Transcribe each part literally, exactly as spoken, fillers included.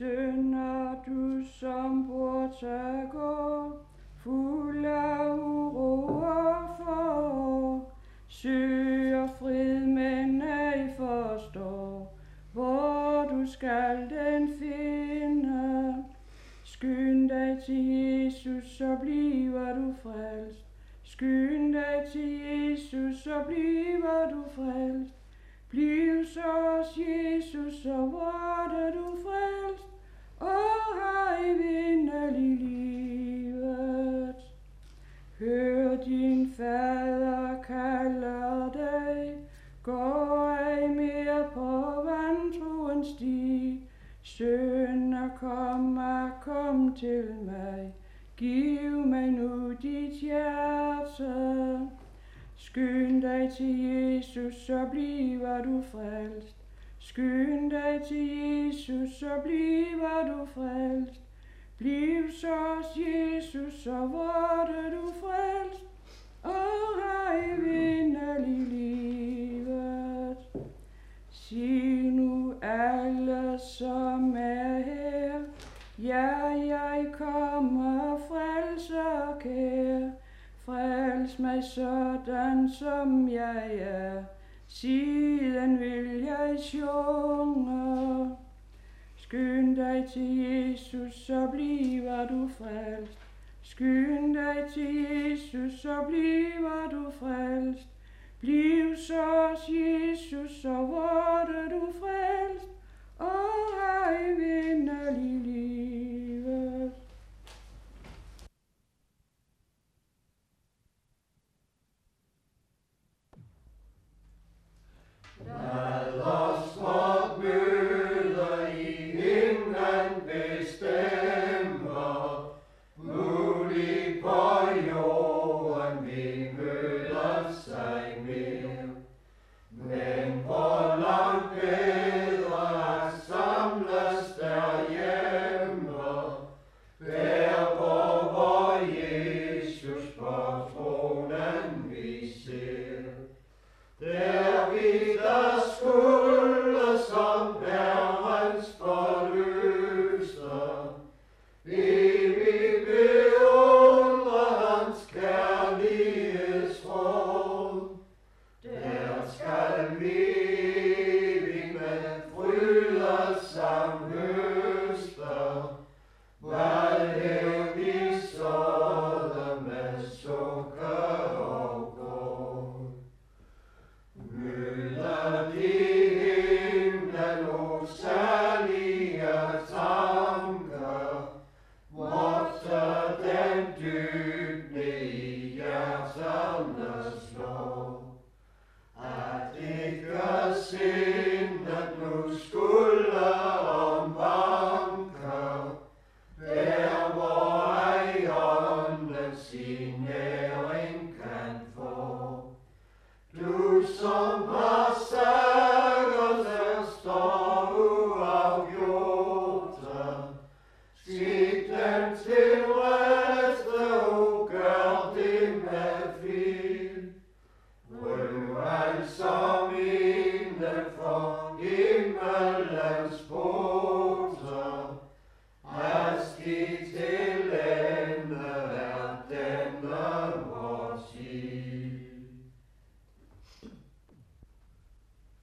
Synder du som burde gå, fuld af uro og for, søger frid, men ej forstår, hvor du skal den finde. Skynd dig til Jesus, så bliver du frelst. Skynd dig til Jesus, så bliver du frelst. Bliv så hos Jesus, så vorder du frelst, og har evindelig livet. Hør, din fader kalder dig, gå ej mere på vantroens sti. Sønner, kom og kom til mig, giv mig nu dit hjerte. Skynd dig til Jesus, så bliver du frelst. Skynd dig til Jesus, så bliver du frelst. Bliv så hos Jesus, så vorder du frelst, og har evindelig livet. Sig nu alle, som er her, ja, jeg kommer, frelser kær. Frels mig sådan, som jeg er, siden vil jeg sjunge. Skynd dig til Jesus, så bliver du frelst. Skynd dig til Jesus, så bliver du frelst. Bliv så hos Jesus, så vorder du frelst, og har evindelig livet. Lad os vort møde i himlen bestemmer, muligt på jorden vi møder sig mere, men hvor langt bedre at samles derhjemme, der hvor vor Jesus på tronen vi ser. Der vi der skulle som Herrens forløser, evigt beundre hans kærlighedsråd. Der skal vi med fryder som høster, hvad her vi såede med sukker og gård. Møder de himlen og særlige tanker, måtte den dybne i hjerterne slå. At ikke sindet nu skulle omvanke, der hvor ej ånden sin næring kan få. Du som har sager, der står uafgjorte, skik den til rette og gør det med flid. Røv alt som inden for himmelens porter, hast de til ende er denne vor tid.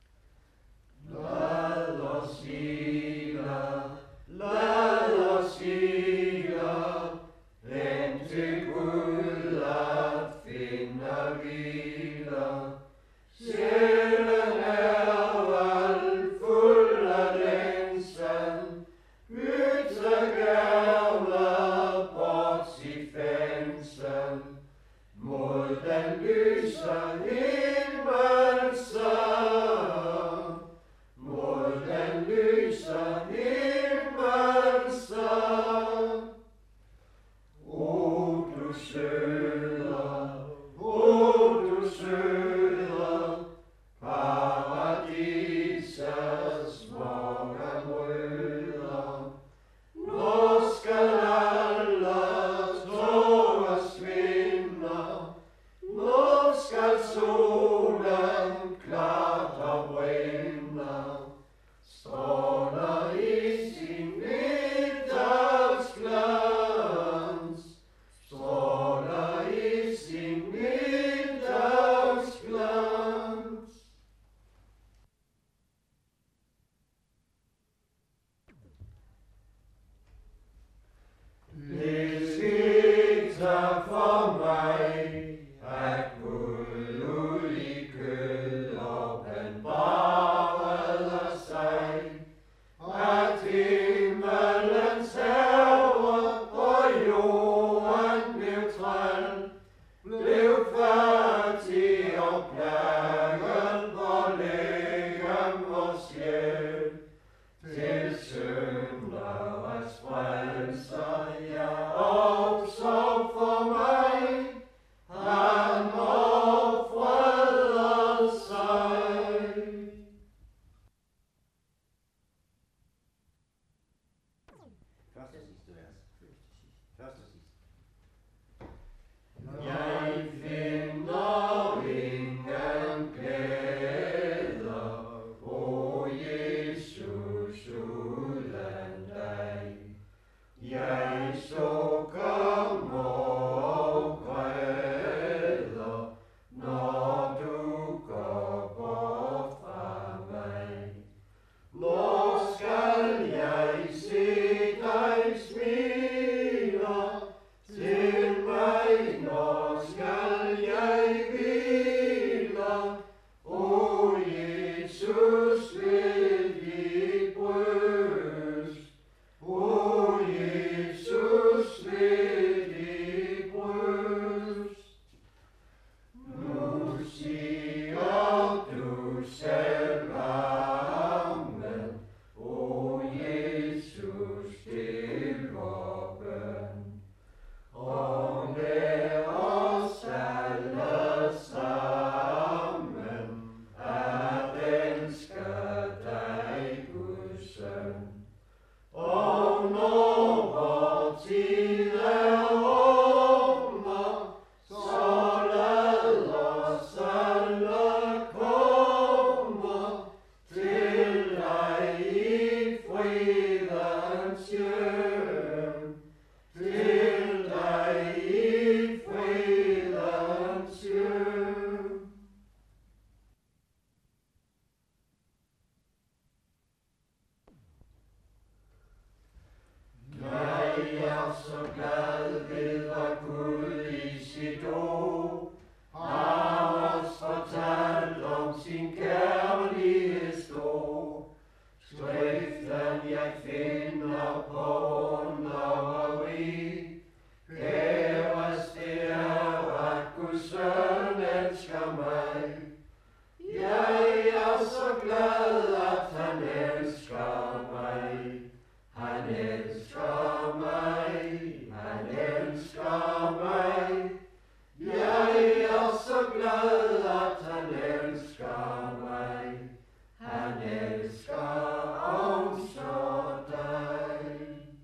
om sin kærlighed stor. Skriften jeg finder på underrig, kæres det er, at Guds søn elsker mig. Jeg er så glad, at han elsker mig. Han elsker mig, han elsker mig. Jeg er så glad, at han elsker mig. Han elsker også dig.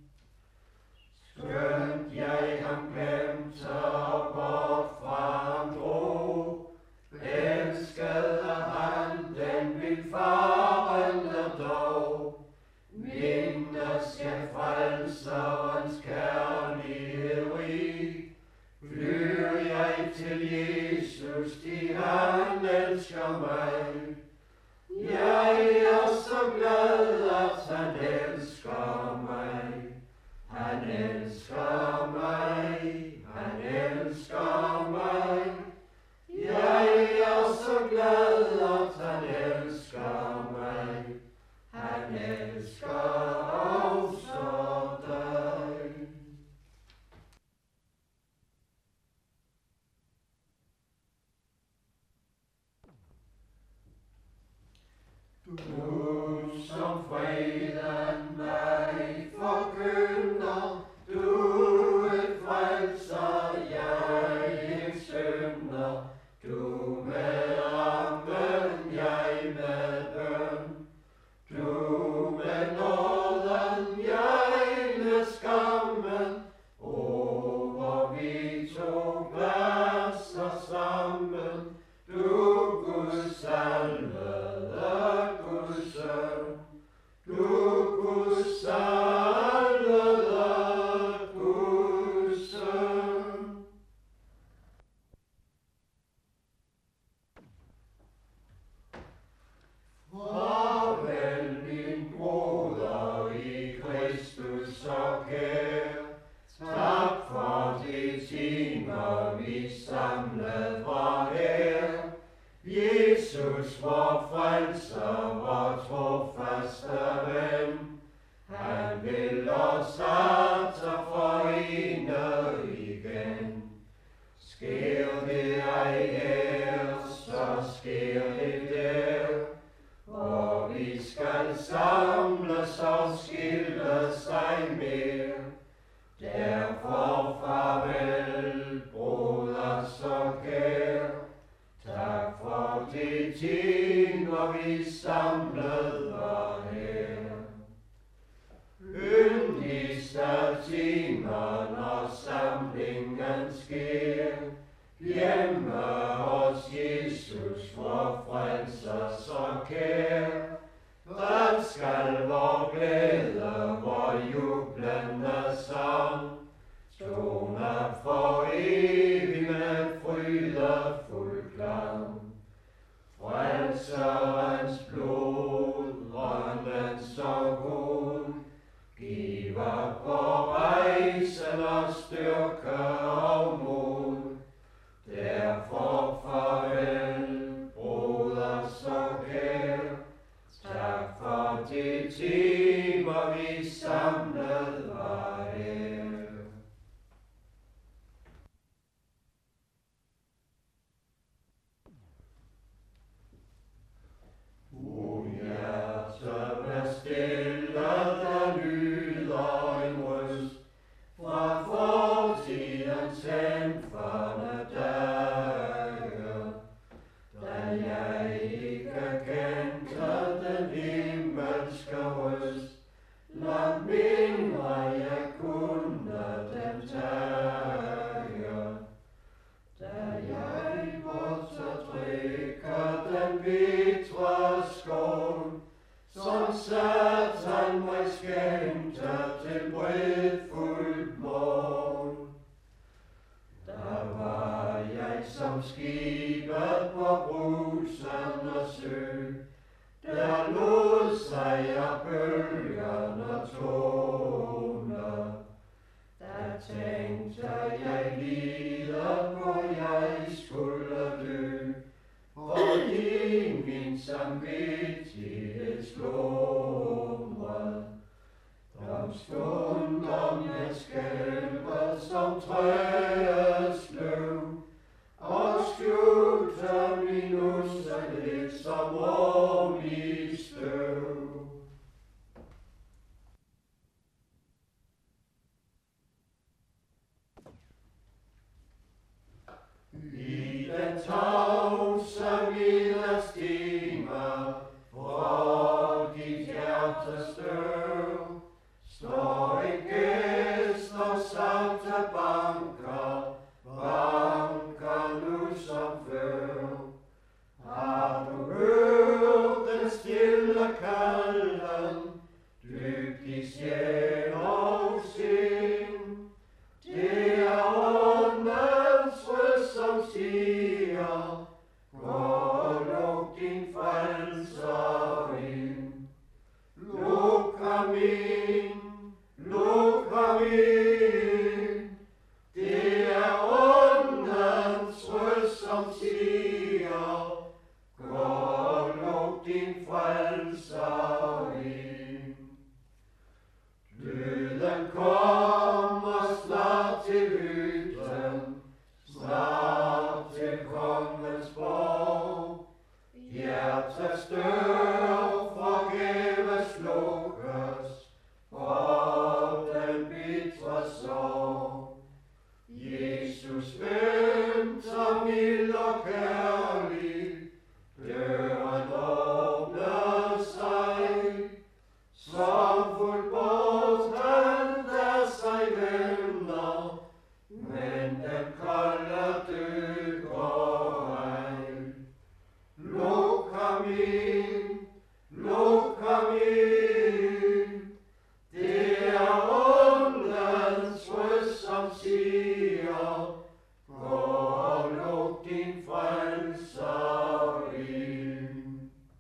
Skønt jeg ham glemte og bort fra ham drog, elskede han den vildfarende dog. Mindes jeg frelserens kærlighed rig, flyr jeg til Jesus, de han elsker mig. Jeg er så glad, at han elsker mig. Han elsker mig, han elsker mig. Jeg er så glad, at han elsker mig. Han elsker også dig. Du som freden mig forkynder, du et frelser, jeg en synder. Du med rammen, jeg med bøn. Du med nåden, jeg med skammen. Over vi to glasser sammen, du Guds salvede Guds søn. Du Guds salvede Guds søn. Farvel min broder i Kristus så kær. Tak for de timer vi samlet var her. Jesus vor frelser, vor trofaste ven. Han vil os atter forene igen. Sker det ej her, så sker det der, hvor vi skal samles og skilles ej mere. Derfor farvel, broder så kær. Tak for de timer vi samlet var her. Yndigste timer, når samlingen sker, hjemme hos Jesus, vor frelser så kær. Hvad skal vor glæde, vor jublende sang, tone for evig med frydefuld klang. Frelserens blod, ånden så god, giver på rejsen og styrke og mod. Derfor farvel, broder så kær. Tak for de timer vi samlet var her. O hjerte, vær stille, der lyder en røst fra fortidens henfarne dage. Da jeg ikke kendte den himmelske røst, langt mindre jeg kunne den tage. Da jeg måtte drikke den bitre skål, som Satan mig skæmte til bredfuldt mål. Der var jeg som skibet på brusende sø, der lod sig af bølgerne tåne. Der tænkte jeg lide, hvor jeg skulle dø, fordi samvittighed slumret. Om stund om jeg skælver som træets løv, og skjuter min usandhed som rum i støv. I den tavse middagsstimer, hvor dit hjertes støv, står en gæst og salte banker, banker nu som før. Har du hørt den stille kalden, dybt i sjæl og sind? Det er åndens røst, som siger, gå og luk din frelser ind. Luk ham ind, luk ham ind. Det er åndens røst, som siger, gå og luk din frelser ind. Døden kommer snart til hytten, snart til kongens borg. Hjertets dør forgæves slukkes, for den bitre sorg. Jesus venter mild og kærlig, døren åbner sig, som fuldt bort han der sig vender, men den kolde død går ej. Luk ham ind, luk ham ind. Det er åndens røst, som siger, gå og luk din frelser ind.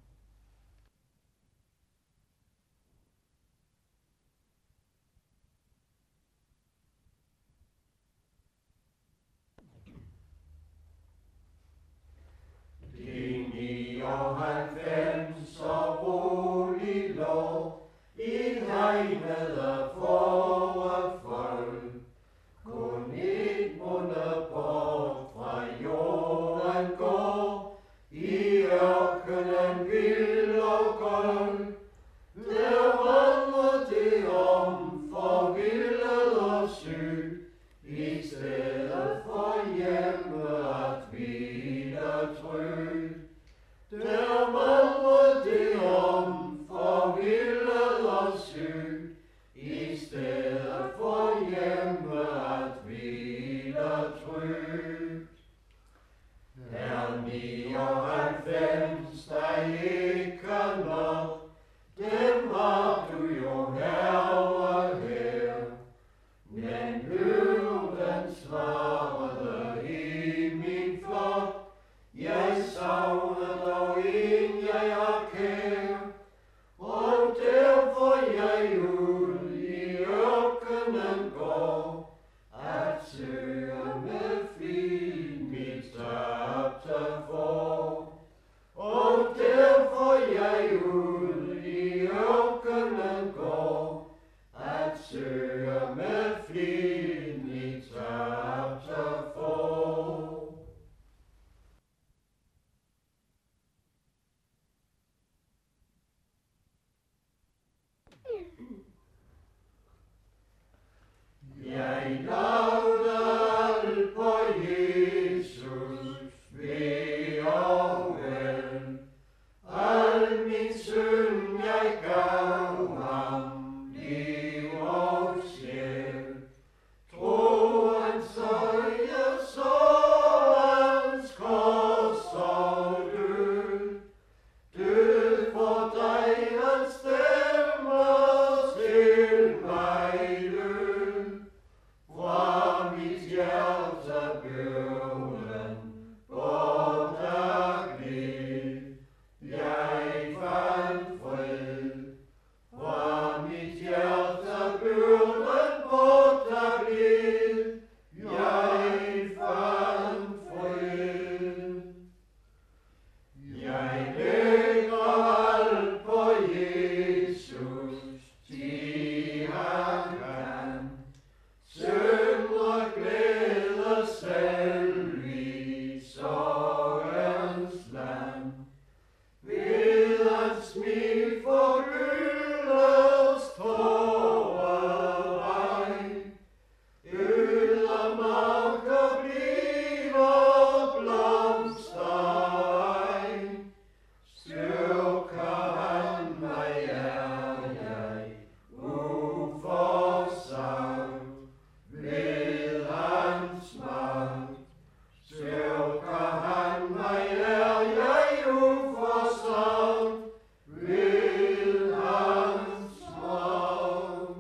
De nioghalvfems og rolig lå i hegnede fårefold, kun et munde bort fra jorden går, i ørkenen vild og gold. Der vandrer det om forvildet og syg, i stedet for hjemme at hvile trygt. Der vandrer det om forvildet og syg, i stedet for hjemme at hvile trygt. Er nioghalvfems der ikke nok, dem har du jo herre her. Men hør den svarede i min flok, jeg savner dog en jeg har kær, og derfor jeg ud i ørkenen går, at søge med flid mit tabte får. Og derfor jeg ud i ørkenen går, at søge med flid mit tabte får. Jeg lavede alt på Jesus ved og vel, ved at smil forgyldes tårevej. Ødemarker bliver blomstervej. Styrker han mig, er jeg uforsagt ved hans magt. Styrker han mig, er jeg uforsagt ved hans magt.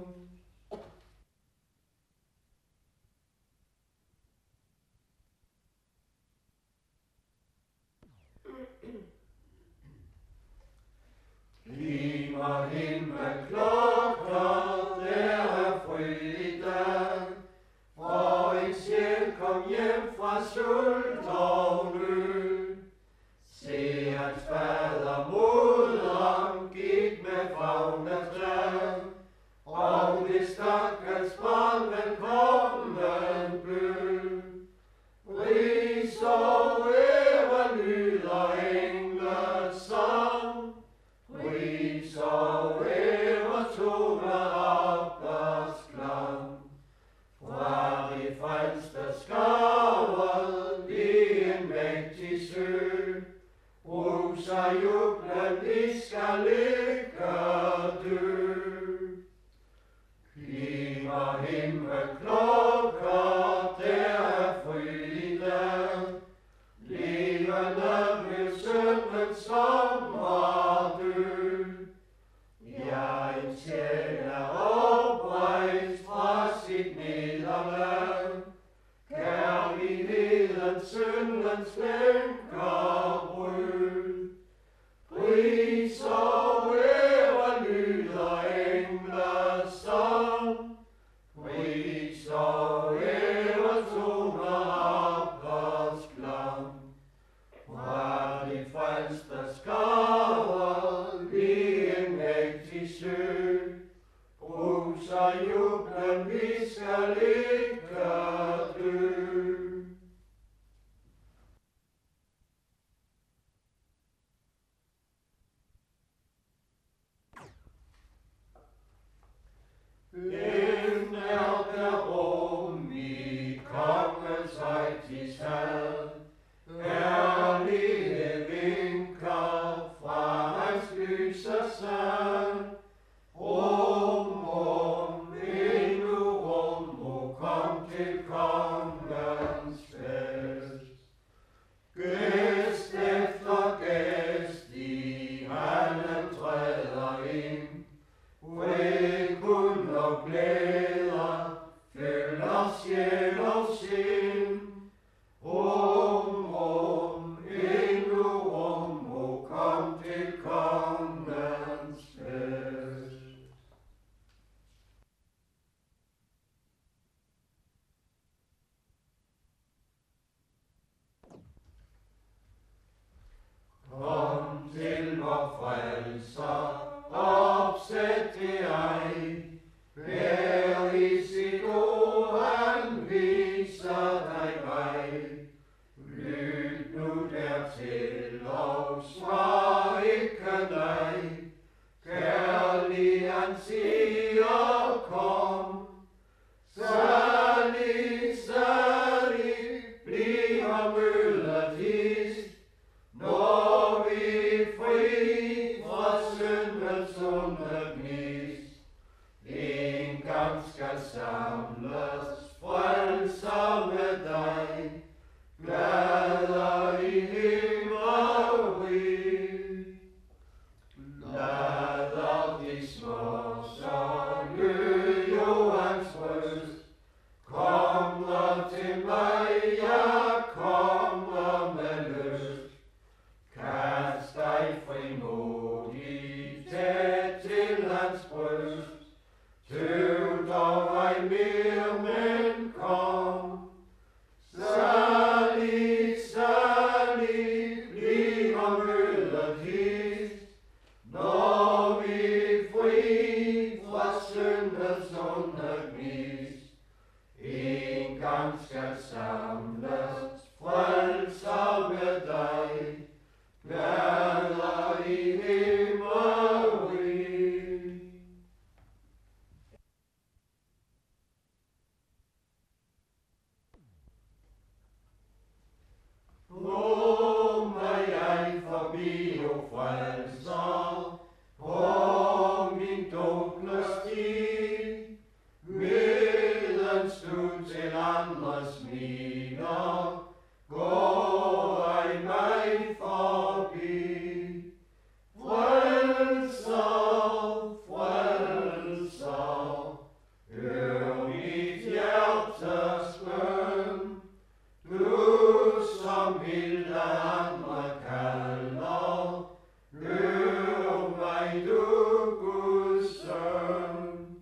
Limer himmelklokker, der er fryd i dag, for en sjæl kom hjem fra sult og nød. Se, hans fader moderen gik med favnet træ, og det stakkels barn velkommen blev. Pris og ære lyder englens sang, pris og ære toner Abbas klang. Fra de frelste skarver i en mægtig sø, bruser jublen, vi skal ikke dø. Klinger himmelklokker, der er fryd i dag, levende vil sønnen sommerdø. Ja, en sjæl er oprejst fra sit nederlag, kærligheden syndens lænker brød. Pris og ære lyder engles sang, pris og ære toner Abbas klang. Fra de frelste skarver i en mægtig sø, bruser jublen, vi skal ikke dø. Hvem er der rum i kongens højtidshal? Herlige vinker fra hans lyse sal. Rum, rum, endnu rum, o kom til kongens fest. Gæst efter gæst i hallen træder ind, fred, kun og glæder fylder sjæl og sind. Rum, rum, endnu rum, o kom til kongens fest. Kom til vor frelser, opsæt det ej, bær i sit ord, han viser dig vej. Lyt nu dertil og svar ikke nej, kærlig han siger kom. Salig, salig bliver mødet hist, når vi fri fra syndens onde gnist. En gang skal samles frelser med dig, glæder i himmelrig. Lader de små så lød Johans røst, kommer til mig, jeg kommer med lyst. Kast dig frimodigt tæt til hans bryst, tøv dog ej mere, men kom. Salig, salig bliver mødet hist, når vi fri fra syndens onde gnist. En gang skal samles frelser med dig, glæder jo frelser på min dunkle sti. Medens du til andre smiler, går ej mig forbi. Frelser, frelser, hør mit hjertes bøn. Du som milde andre kalder, hør mig du Guds søn.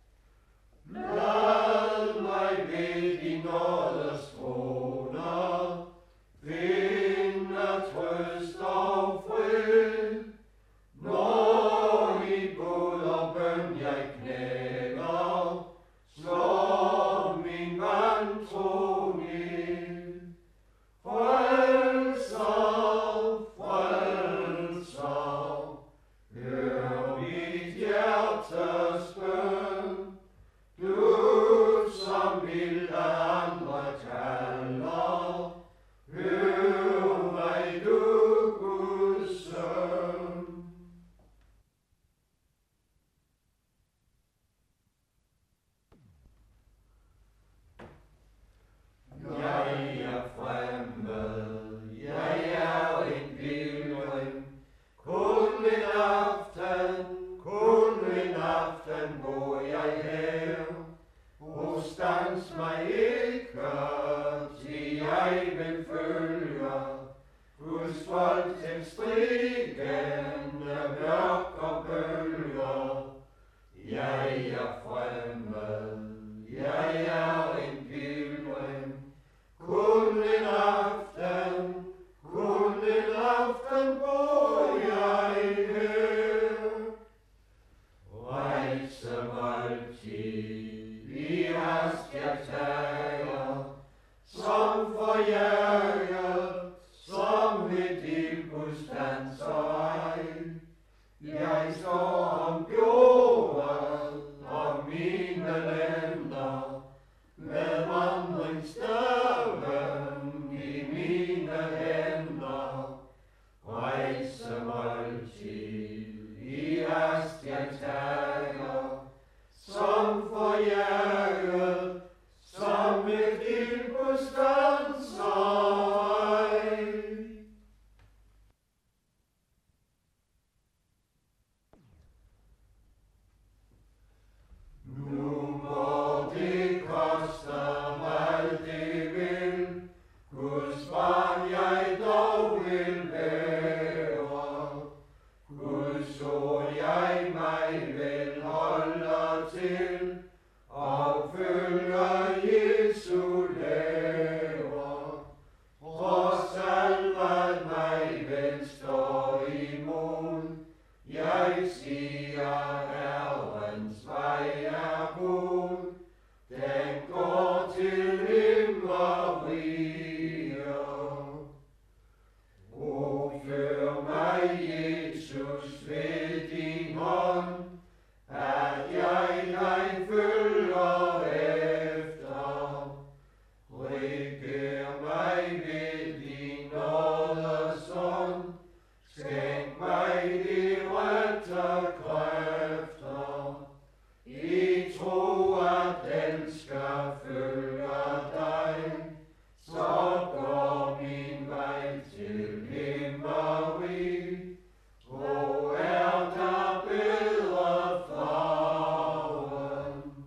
Lad mig ved din nådes trone finde trøst og fred, når i båd og bøn jeg knæler, slår min vantro ned. Frelser, frelser, hør mit hjertes bøn. Du som milde andre kalder, hør mig du Guds søn. Jeg er fremmed, jeg er en pilgrim, kun en aften, kun en aften bor jeg her. O stans mig ikke, til jeg vil følge Guds folk til strigende mørk og bølger. Jeg er fremmed, jeg er en pilgrim, kun en aften, kun en aften bor jeg her. Rejse måltid i hast jeg tager, som forjaget, som et ildbus danser ej. Jeg står om jorden, om mine lænder, med vandringsstaven i mine hænder. Rejse måltid i hast jeg tager, som forjaget, som et ildbus danser ej. Nu må det koste mig det vil, Guds barn jeg dog vil være. Guds ord jeg mig vil holde til, og følger Jesu lære. Trods alt hvad mig vil stå imod, jeg siger Herrens vej er god. Den går til himmeriger. O før mig Jesus ved din hånd, at jeg dig følger efter. Reger mig ved din nådes ånd, skænk mig de rette kræfter, i tro at den skal følge dig, så går min vej til himmeri. Hvor er der bedre farven?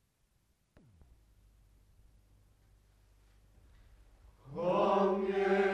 Kom,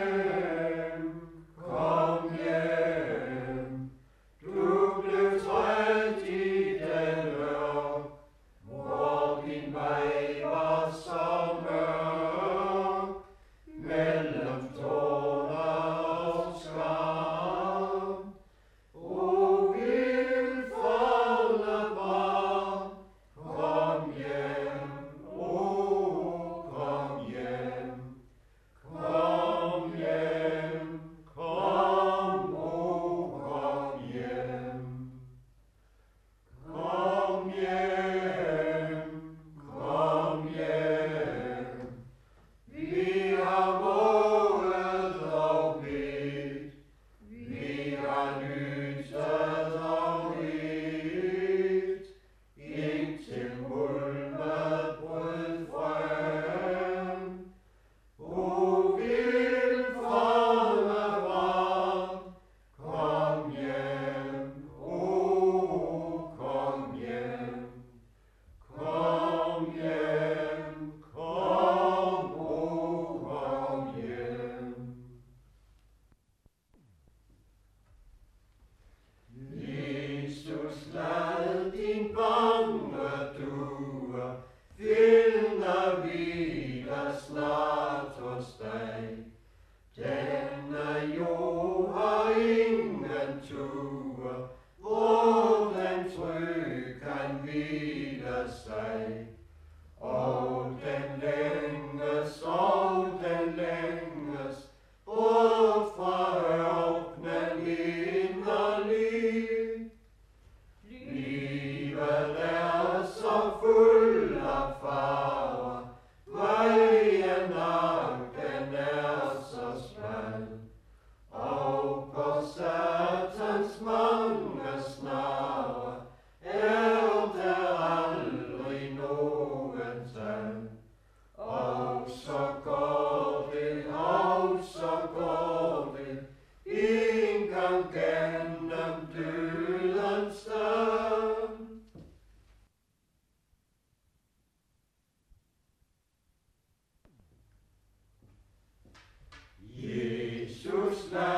Denne jord har ingen tur, hvor den tryg kan hvile sig. Og den længes, og den længes, bort fra ørkenen inderlig. Livet er så fuld af farver, vejen af den er så smal. Og på satans mange snare er der aldrig nogen tal. Og så går det, og så går det, en gang gennem dødens dal. Jesus, lad